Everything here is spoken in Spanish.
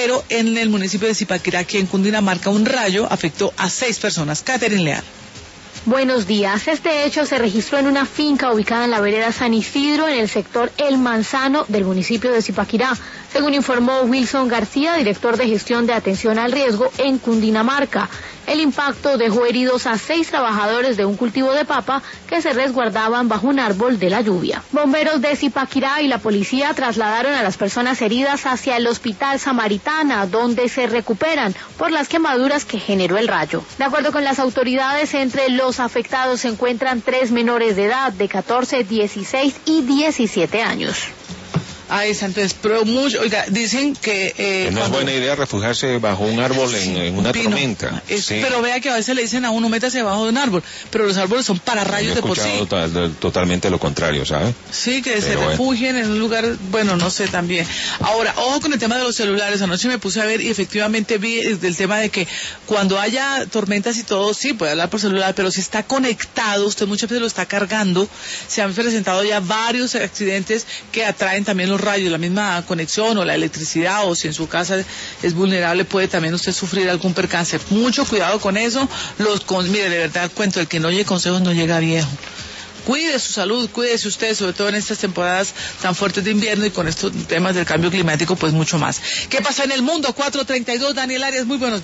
pero en el municipio de Zipaquirá, aquí en Cundinamarca, un rayo afectó a 6 personas. Catherine Leal. Buenos días. Este hecho se registró en una finca ubicada en la vereda San Isidro, en el sector El Manzano del municipio de Zipaquirá, según informó Wilson García, director de gestión de atención al riesgo en Cundinamarca. El impacto dejó heridos a 6 trabajadores de un cultivo de papa que se resguardaban bajo un árbol de la lluvia. Bomberos de Zipaquirá y la policía trasladaron a las personas heridas hacia el Hospital Samaritana, donde se recuperan por las quemaduras que generó el rayo. De acuerdo con las autoridades, entre los afectados se encuentran 3 menores de edad de 14, 16 y 17 años. Entonces, pero mucho, oiga, dicen que... no es buena idea refugiarse bajo un árbol en una tormenta. Sí. Pero vea que a veces le dicen a uno, métase debajo de un árbol, pero los árboles son para rayos de por sí. He escuchado totalmente lo contrario, ¿sabes? Sí, que se refugien en un lugar, bueno, no sé también. Ahora, ojo con el tema de los celulares. Anoche me puse a ver y efectivamente vi el tema de que cuando haya tormentas y todo, sí, puede hablar por celular, pero si está conectado, usted muchas veces lo está cargando. Se han presentado ya varios accidentes que atraen también los rayos, la misma conexión o la electricidad, o si en su casa es vulnerable puede también usted sufrir algún percance. Mucho cuidado con eso. Mire, de verdad cuento, el que no oye consejos no llega viejo. Cuide su salud, cuídese usted, sobre todo en estas temporadas tan fuertes de invierno y con estos temas del cambio climático, pues mucho más. ¿Qué pasa en el mundo? 4:32, Daniel Arias, muy buenos días.